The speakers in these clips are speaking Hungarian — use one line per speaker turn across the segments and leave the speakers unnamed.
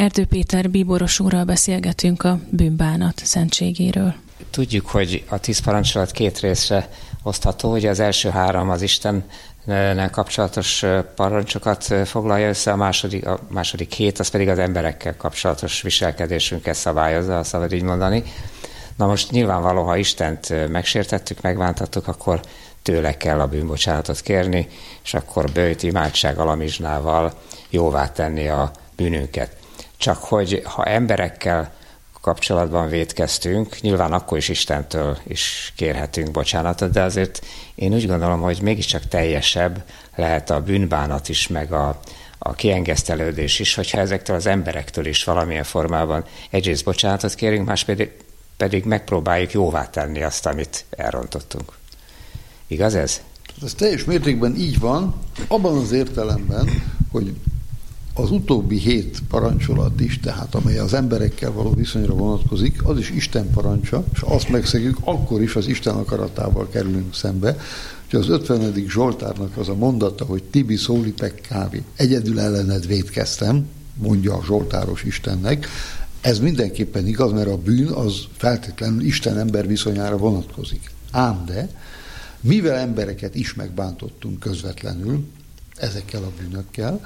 Erdő Péter bíboros úrral beszélgetünk a bűnbánat szentségéről.
Tudjuk, hogy a 10 parancsolat 2 részre osztható, hogy az első 3 az Istennel kapcsolatos parancsokat foglalja össze, a második 7 az pedig az emberekkel kapcsolatos viselkedésünket szabályozza, ha szabad így mondani. Na most nyilvánvaló, ha Istent megsértettük, megbántottuk, akkor tőle kell a bűnbocsánatot kérni, és akkor böjt, imádság, alamizsnával jóvá tenni a bűnünket. Csak hogy ha emberekkel kapcsolatban vétkeztünk, nyilván akkor is Istentől is kérhetünk bocsánatot, de azért én úgy gondolom, hogy mégiscsak teljesebb lehet a bűnbánat is, meg a kiengesztelődés is, hogyha ezektől az emberektől is valamilyen formában egyrészt bocsánatot kérünk, más pedig megpróbáljuk jóvá tenni azt, amit elrontottunk. Igaz ez?
Ez teljes mértékben így van, abban az értelemben, hogy az utóbbi 7 parancsolat is, tehát amely az emberekkel való viszonyra vonatkozik, az is Isten parancsa, és azt megszegjük, akkor is az Isten akaratával kerülünk szembe. Úgyhogy az 50. Zsoltárnak az a mondata, hogy tibi szóli pekkávi, egyedül ellened vétkeztem, mondja a zsoltáros Istennek, ez mindenképpen igaz, mert a bűn az feltétlenül Isten-ember viszonyára vonatkozik. Ám de, mivel embereket is megbántottunk közvetlenül, ezekkel a bűnökkel,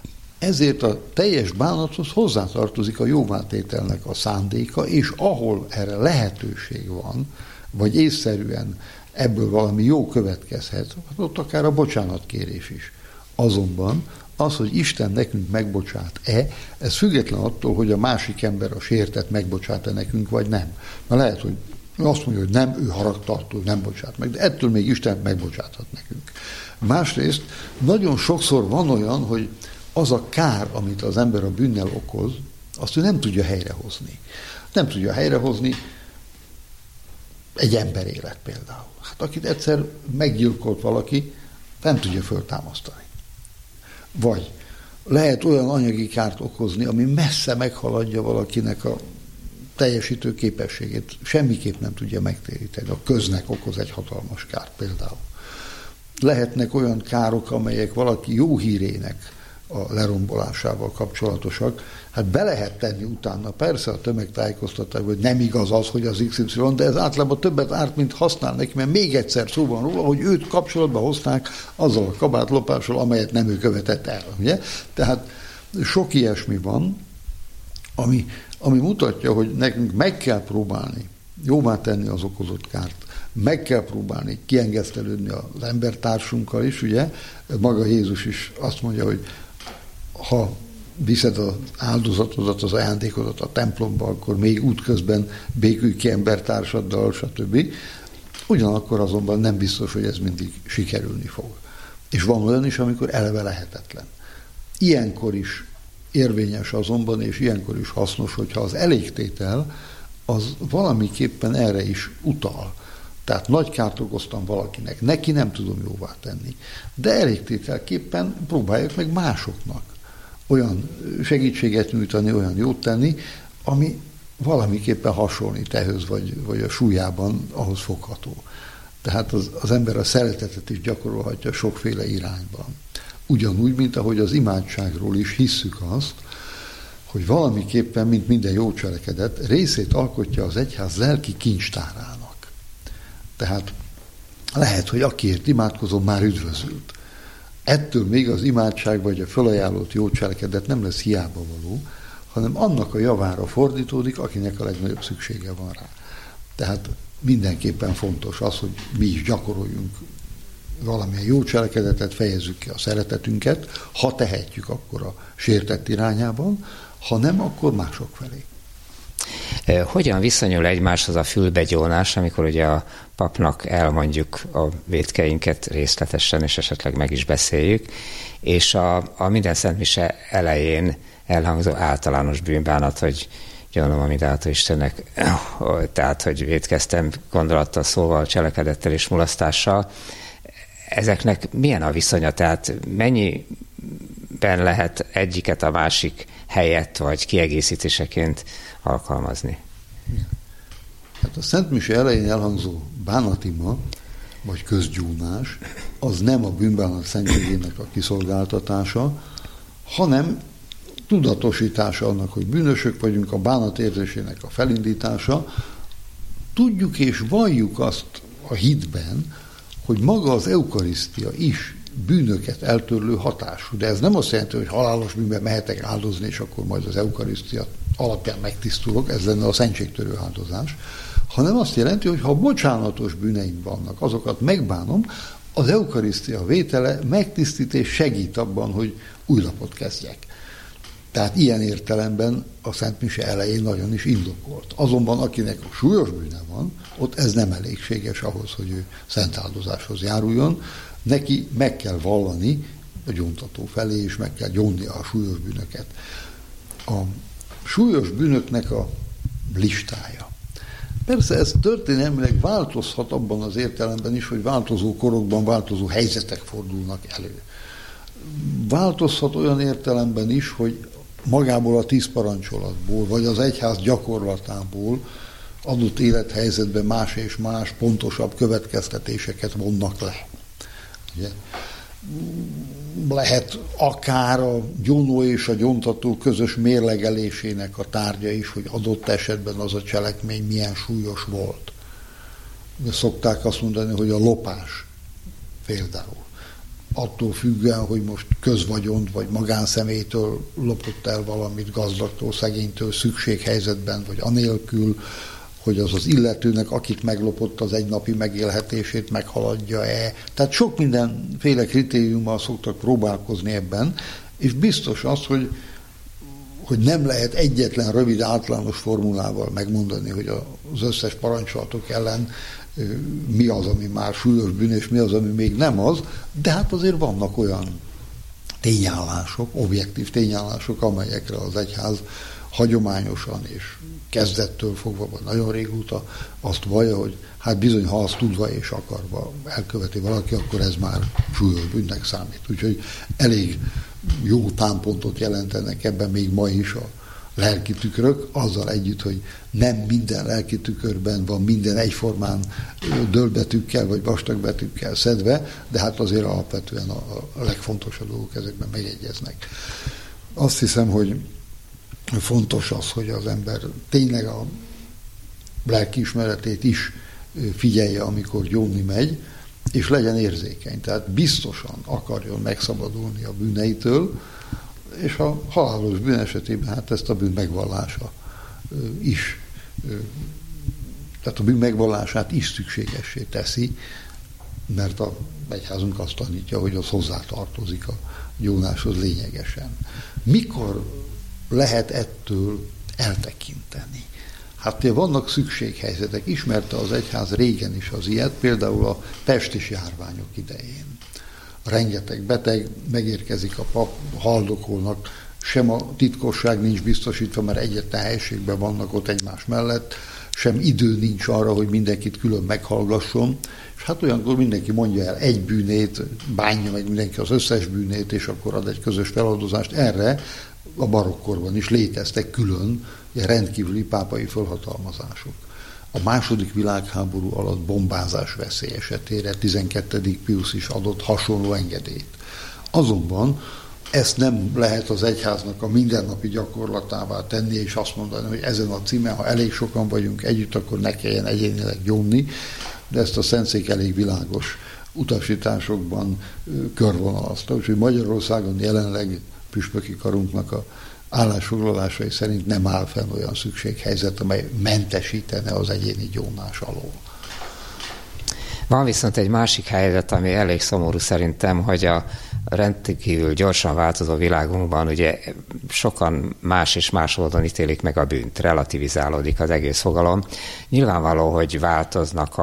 ezért a teljes bánathoz hozzátartozik a jóvátételnek a szándéka, és ahol erre lehetőség van, vagy észszerűen ebből valami jó következhet, ott akár a bocsánatkérés is. Azonban az, hogy Isten nekünk megbocsát-e, ez független attól, hogy a másik ember, a sértett megbocsát-e nekünk, vagy nem. Mert lehet, hogy azt mondja, hogy nem, ő haragtartó, nem bocsát meg, de ettől még Isten megbocsáthat nekünk. Másrészt nagyon sokszor van olyan, hogy az a kár, amit az ember a bűnnel okoz, azt ő nem tudja helyrehozni. Nem tudja helyrehozni egy ember élet például. Hát akit egyszer meggyilkolt valaki, nem tudja föltámasztani. Vagy lehet olyan anyagi kárt okozni, ami messze meghaladja valakinek a teljesítő képességét. Semmiképp nem tudja megtéríteni. A köznek okoz egy hatalmas kárt például. Lehetnek olyan károk, amelyek valaki jó hírének a lerombolásával kapcsolatosak, hát be lehet tenni utána, persze a tömegtájékoztatás, hogy nem igaz az, hogy az XY, de ez általában többet árt, mint használ neki, mert még egyszer szó van róla, hogy őt kapcsolatba hozták azzal a kabátlopással, amelyet nem ő követett el. Ugye? Tehát sok ilyesmi van, ami mutatja, hogy nekünk meg kell próbálni jóvá tenni az okozott kárt, meg kell próbálni kiengesztelődni az embertársunkkal is, ugye? Maga Jézus is azt mondja, hogy ha viszed az áldozatodat, az ajándékodat a templomba, akkor még útközben békülj ki embertársaddal, stb. Ugyanakkor azonban nem biztos, hogy ez mindig sikerülni fog. És van olyan is, amikor eleve lehetetlen. Ilyenkor is érvényes azonban, és ilyenkor is hasznos, hogyha az elégtétel az valamiképpen erre is utal. Tehát nagy kárt okoztam valakinek, neki nem tudom jóvá tenni. De elégtételképpen próbáljuk meg másoknak olyan segítséget nyújtani, olyan jót tenni, ami valamiképpen hasonlít ehhez, vagy a súlyában ahhoz fogható. Tehát az ember a szeretetet is gyakorolhatja sokféle irányban. Ugyanúgy, mint ahogy az imádságról is hisszük azt, hogy valamiképpen, mint minden jó cselekedet, részét alkotja az egyház lelki kincstárának. Tehát lehet, hogy akiért imádkozom, már üdvözült. Ettől még az imádság vagy a felajánlott jó cselekedet nem lesz hiába való, hanem annak a javára fordítódik, akinek a legnagyobb szüksége van rá. Tehát mindenképpen fontos az, hogy mi is gyakoroljunk valamilyen jó cselekedetet, fejezzük ki a szeretetünket, ha tehetjük, akkor a sértett irányában, ha nem, akkor mások felé.
Hogyan viszonyul egymáshoz a fülbegyónás, amikor ugye a papnak elmondjuk a vétkeinket részletesen, és esetleg meg is beszéljük, és a minden Szent Mise elején elhangzó általános bűnbánat, hogy gyakorlom a mindától Istennek, tehát, hogy vétkeztem gondolattal, szóval, cselekedettel és mulasztással. Ezeknek milyen a viszonya? Tehát mennyiben lehet egyiket a másik helyett, vagy kiegészítéseként alkalmazni?
Hát a Szent Mise elején elhangzó bánatima, vagy közgyúnás, az nem a bűnbánat szentségének a kiszolgáltatása, hanem tudatosítása annak, hogy bűnösök vagyunk, a bánat érzésének a felindítása. Tudjuk és valljuk azt a hitben, hogy maga az eukarisztia is bűnöket eltörlő hatású. De ez nem azt jelenti, hogy halálos bűnben mehetek áldozni, és akkor majd az eukarisztia alapján megtisztulok, ez lenne a szentségtörő áldozás, hanem azt jelenti, hogy ha bocsánatos bűneim vannak, azokat megbánom, az eukarisztia vétele megtisztít és segít abban, hogy új lapot kezdjek. Tehát ilyen értelemben a Szent Mise elején nagyon is indokolt. Azonban akinek a súlyos bűne van, ott ez nem elégséges ahhoz, hogy ő szent áldozáshoz járuljon. Neki meg kell vallani a gyóntató felé, és meg kell gyónnia a súlyos bűnöket. A súlyos bűnöknek a listája. Persze ez történelmileg változhat abban az értelemben is, hogy változó korokban változó helyzetek fordulnak elő. Változhat olyan értelemben is, hogy magából a 10 parancsolatból, vagy az egyház gyakorlatából adott élethelyzetben más és más pontosabb következtetéseket vonnak le. Ugye? Lehet akár a gyónó és a gyóntató közös mérlegelésének a tárgya is, hogy adott esetben az a cselekmény milyen súlyos volt. De szokták azt mondani, hogy a lopás például. Attól függően, hogy most közvagyont vagy magánszemélytől lopott el valamit, gazdagtól, szegénytől, szükséghelyzetben, vagy anélkül, hogy az az illetőnek, akit meglopott, az egynapi megélhetését meghaladja-e. Tehát sok mindenféle kritériummal szoktak próbálkozni ebben, és biztos az, hogy nem lehet egyetlen rövid általános formulával megmondani, hogy az összes parancsolatok ellen mi az, ami már súlyos bűn, és mi az, ami még nem az, de hát azért vannak olyan tényállások, objektív tényállások, amelyekre az egyház hagyományosan és kezdettől fogva, vagy nagyon régóta azt vallja, hogy hát bizony, ha azt tudva és akarva elköveti valaki, akkor ez már súlyos bűnnek számít. Úgyhogy elég jó támpontot jelentenek ebben még ma is a lelki tükrök, azzal együtt, hogy nem minden lelki tükörben van minden egyformán dőlbetűkkel vagy vastagbetűkkel szedve, de hát azért alapvetően a legfontosabb dolgok ezekben megegyeznek. Azt hiszem, hogy fontos az, hogy az ember tényleg a lelkiismeretét is figyelje, amikor gyónni megy, és legyen érzékeny. Tehát biztosan akarjon megszabadulni a bűneitől, és a halálos bűn esetében hát ezt a bűn megvallása is, tehát a bűn megvallását is szükségessé teszi, mert a egyházunk azt tanítja, hogy az hozzátartozik a gyónáshoz lényegesen. Mikor lehet ettől eltekinteni? Hát vannak szükséghelyzetek, ismerte az egyház régen is az ilyet, például a pestis járványok idején. Rengeteg beteg, megérkezik a pap, haldokolnak, sem a titkosság nincs biztosítva, mert egyetlen helységben vannak ott egymás mellett, sem idő nincs arra, hogy mindenkit külön meghallgasson, és hát olyankor mindenki mondja el egy bűnét, bánja meg mindenki az összes bűnét, és akkor ad egy közös feloldozást. Erre a barokkorban is léteztek külön rendkívüli pápai fölhatalmazások. A II. Világháború alatt bombázás veszély esetére 12. Pius is adott hasonló engedélyt. Azonban ezt nem lehet az egyháznak a mindennapi gyakorlatává tenni, és azt mondani, hogy ezen a címen, ha elég sokan vagyunk együtt, akkor ne kelljen egyénileg gyónni, de ezt a Szentszék elég világos utasításokban körvonalazta. Úgyhogy Magyarországon jelenleg püspöki karunknak a állásfoglalásai szerint nem áll fenn olyan szükséghelyzet, amely mentesítene az egyéni gyónás alól.
Van viszont egy másik helyzet, ami elég szomorú szerintem, hogy a rendkívül gyorsan változó világunkban ugye sokan más és más módon ítélik meg a bűnt, relativizálódik az egész fogalom. Nyilvánvaló, hogy változik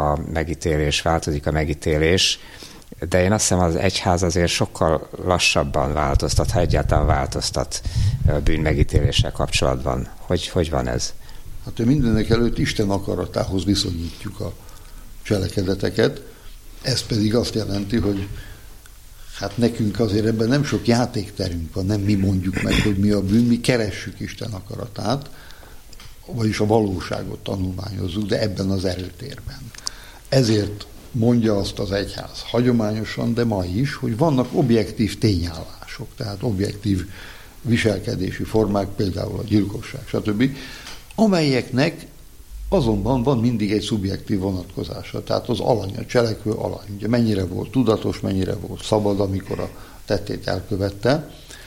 a megítélés, de én azt hiszem, az egyház azért sokkal lassabban változtat, ha egyáltalán változtat a bűn megítéléssel kapcsolatban. Hogy van ez?
Hát mindenek előtt Isten akaratához viszonyítjuk a cselekedeteket, ez pedig azt jelenti, hogy hát nekünk azért ebben nem sok játékterünk van, nem mi mondjuk meg, hogy mi a bűn, mi keressük Isten akaratát, vagyis a valóságot tanulmányozzuk, de ebben az erőtérben. Ezért mondja azt az egyház hagyományosan, de ma is, hogy vannak objektív tényállások, tehát objektív viselkedési formák, például a gyilkosság, stb., amelyeknek azonban van mindig egy szubjektív vonatkozása, tehát az alany, a cselekvő alany. Ugye mennyire volt tudatos, mennyire volt szabad, amikor a tettét elkövette.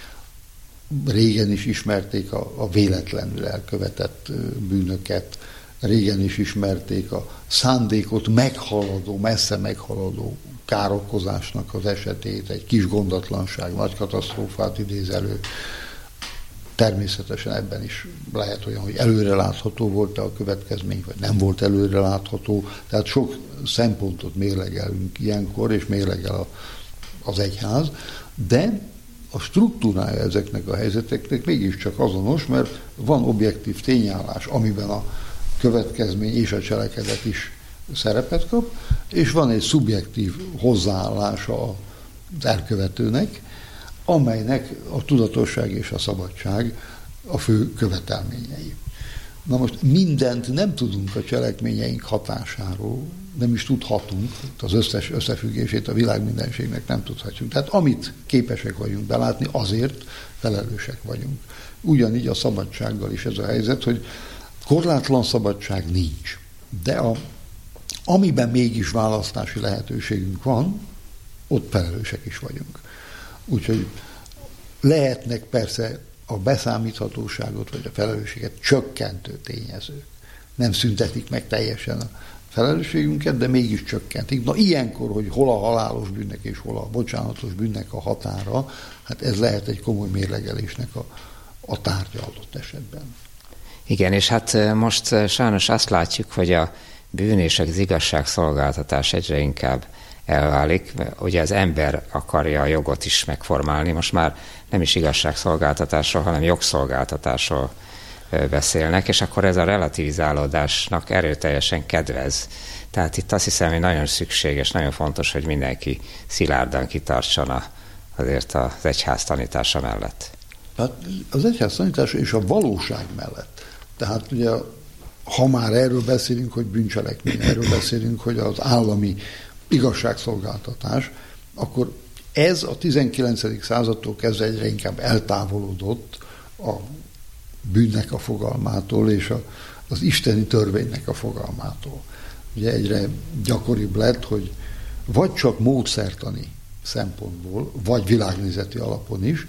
Régen is ismerték a véletlenül elkövetett bűnöket, régen is ismerték a szándékot meghaladó, messze meghaladó károkozásnak az esetét, egy kis gondatlanság, nagy katasztrófát idéz elő. Természetesen ebben is lehet olyan, hogy előrelátható volt-e a következmény, vagy nem volt előrelátható. Tehát sok szempontot mérlegelünk ilyenkor, és mérlegel az egyház, de a struktúrája ezeknek a helyzeteknek mégiscsak azonos, mert van objektív tényállás, amiben a következmény és a cselekedet is szerepet kap, és van egy szubjektív hozzáállása az elkövetőnek, amelynek a tudatosság és a szabadság a fő követelményei. Na most mindent nem tudunk a cselekményeink hatásáról, nem is tudhatunk, az összes összefüggését a világ mindenségnek nem tudhatjuk. Tehát amit képesek vagyunk belátni, azért felelősek vagyunk. Ugyanígy a szabadsággal is ez a helyzet, hogy korlátlan szabadság nincs. De amiben mégis választási lehetőségünk van, ott felelősek is vagyunk. Úgyhogy lehetnek persze a beszámíthatóságot vagy a felelősséget csökkentő tényezők. Nem szüntetik meg teljesen a felelősségünket, de mégis csökkentik. Na ilyenkor, hogy hol a halálos bűnnek és hol a bocsánatos bűnnek a határa, hát ez lehet egy komoly mérlegelésnek a tárgya adott esetben.
Igen, és hát most sajnos azt látjuk, hogy a bűn és az igazságszolgáltatás egyre inkább elválik. Ugye az ember akarja a jogot is megformálni, most már nem is igazságszolgáltatásról, hanem jogszolgáltatásról beszélnek, és akkor ez a relativizálódásnak erőteljesen kedvez. Tehát itt azt hiszem, hogy nagyon szükséges, nagyon fontos, hogy mindenki szilárdan kitartson azért az egyház tanítása mellett.
Hát az egyház tanítása és a valóság mellett. Tehát ugye, ha már erről beszélünk, hogy bűncselekmény, erről beszélünk, hogy az állami igazságszolgáltatás, akkor ez a 19. századtól kezdve egyre inkább eltávolodott a bűnnek a fogalmától és az isteni törvénynek a fogalmától. Ugye egyre gyakoribb lett, hogy vagy csak módszertani szempontból, vagy világnézeti alapon is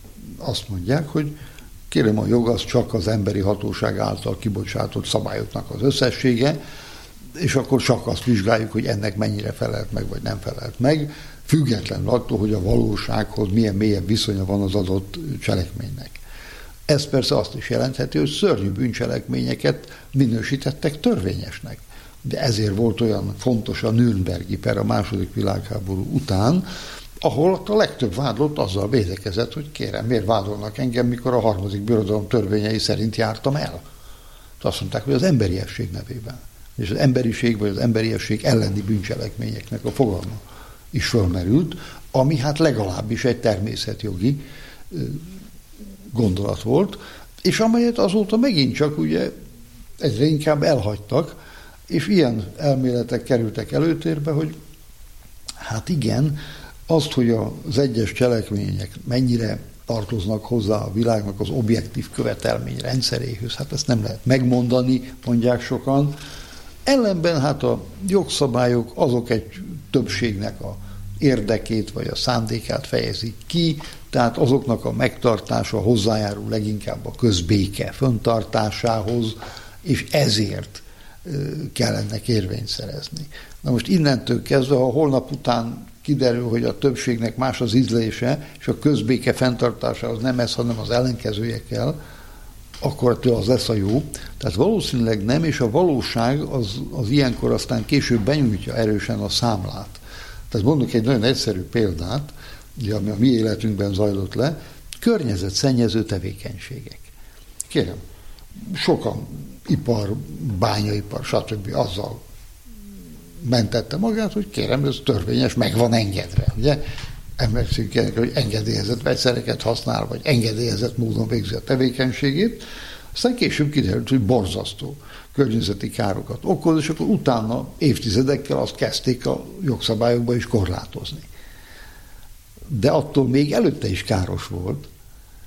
azt mondják, hogy kérem, a jog az csak az emberi hatóság által kibocsátott szabályoknak az összessége, és akkor csak azt vizsgáljuk, hogy ennek mennyire felelt meg, vagy nem felelt meg, függetlenül attól, hogy a valósághoz milyen mélyebb viszonya van az adott cselekménynek. Ez persze azt is jelentheti, hogy szörnyű bűncselekményeket minősítettek törvényesnek. De ezért volt olyan fontos a Nürnbergi per a II. Világháború után, ahol a legtöbb vádlott azzal védekezett, hogy kérem, miért vádolnak engem, mikor a harmadik birodalom törvényei szerint jártam el. Azt mondták, hogy az emberiesség nevében. És az emberiség vagy az emberiesség elleni bűncselekményeknek a fogalma is fölmerült, ami hát legalábbis egy természetjogi gondolat volt, és amelyet azóta megint csak ugye egyre inkább elhagytak, és ilyen elméletek kerültek előtérbe, hogy hát igen, azt, hogy az egyes cselekmények mennyire tartoznak hozzá a világnak az objektív követelmény rendszeréhez, hát ezt nem lehet megmondani, mondják sokan. Ellenben hát a jogszabályok azok egy többségnek a érdekét vagy a szándékát fejezik ki, tehát azoknak a megtartása hozzájárul leginkább a közbéke fenntartásához, és ezért kell ennek érvényt szerezni. Na most innentől kezdve, ha holnap után kiderül, hogy a többségnek más az ízlése, és a közbéke fenntartása az nem ez, hanem az ellenkezője kell, akkor az lesz a jó. Tehát valószínűleg nem, és a valóság az ilyenkor aztán később benyújtja erősen a számlát. Tehát mondok egy nagyon egyszerű példát, ami a mi életünkben zajlott le, környezetszennyező tevékenységek. Kérem, sokan ipar, bányaipar, stb. Azzal mentette magát, hogy kérem, ez törvényes, meg van engedve. Ugye? Emlékszünk ilyenek, hogy engedélyezett vegyszereket használ, vagy engedélyezett módon végzi a tevékenységét. Aztán később kiderült, hogy borzasztó környezeti károkat okoz, és akkor utána évtizedekkel azt kezdték a jogszabályokba is korlátozni. De attól még előtte is káros volt,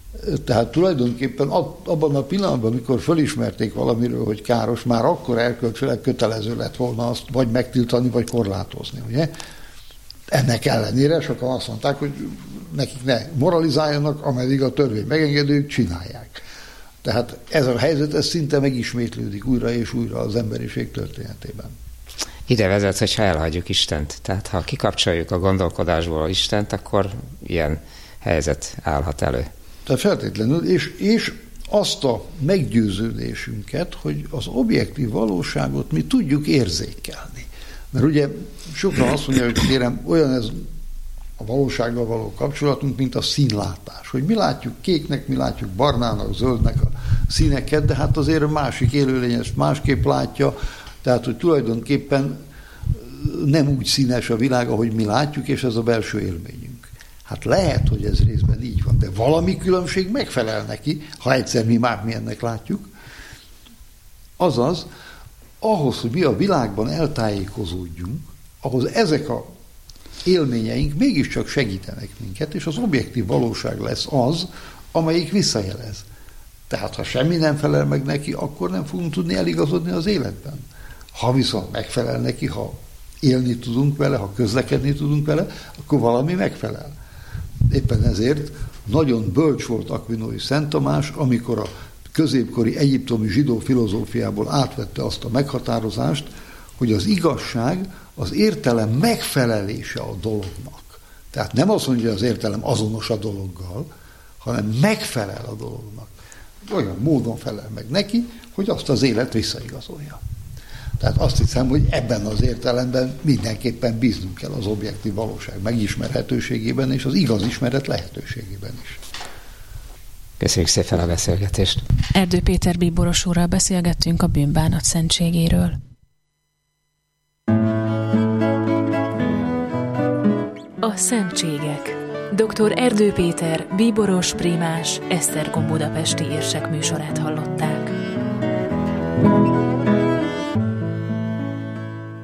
Tehát tulajdonképpen abban a pillanatban, amikor fölismerték valamiről, hogy káros, már akkor erkölcsileg kötelező lett volna azt vagy megtiltani, vagy korlátozni, ugye? Ennek ellenére sokan azt mondták, hogy nekik ne moralizáljanak, ameddig a törvény megengedők, csinálják. Tehát ez a helyzet, ez szinte megismétlődik újra és újra az emberiség történetében.
Ide vezet, hogyha elhagyjuk Istent. Tehát ha kikapcsoljuk a gondolkodásból Istent, akkor ilyen helyzet állhat elő.
Tehát feltétlenül, és azt a meggyőződésünket, hogy az objektív valóságot mi tudjuk érzékelni. Mert ugye sokan azt mondják, hogy kérem, olyan ez a valósággal való kapcsolatunk, mint a színlátás. Hogy mi látjuk kéknek, mi látjuk barnának, zöldnek a színeket, de hát azért a másik élőlény ezt másképp látja, tehát hogy tulajdonképpen nem úgy színes a világ, ahogy mi látjuk, és ez a belső élményünk. Hát lehet, hogy ez részben így van, de valami különbség megfelel neki, ha egyszer mi másmilyennek látjuk. Azaz, ahhoz, hogy mi a világban eltájékozódjunk, ahhoz ezek a élményeink mégiscsak segítenek minket, és az objektív valóság lesz az, amelyik visszajelez. Tehát, ha semmi nem felel meg neki, akkor nem fogunk tudni eligazodni az életben. Ha viszont megfelel neki, ha élni tudunk vele, ha közlekedni tudunk vele, akkor valami megfelel. Éppen ezért nagyon bölcs volt Akvinói Szent Tamás, amikor a középkori egyiptomi zsidó filozófiából átvette azt a meghatározást, hogy az igazság az értelem megfelelése a dolognak. Tehát nem azt mondja, hogy az értelem azonos a dologgal, hanem megfelel a dolognak. Olyan módon felel meg neki, hogy azt az élet visszaigazolja. Tehát azt hiszem, hogy ebben az értelemben mindenképpen bíznunk kell az objektív valóság megismerhetőségében és az igaz ismeret lehetőségében is.
Köszönjük szépen a beszélgetést.
Erdő Péter bíboros úrral beszélgettünk a bűnbánat szentségéről. A szentségek. Dr. Erdő Péter bíboros, prímás, Esztergom budapesti érsek műsorát hallották.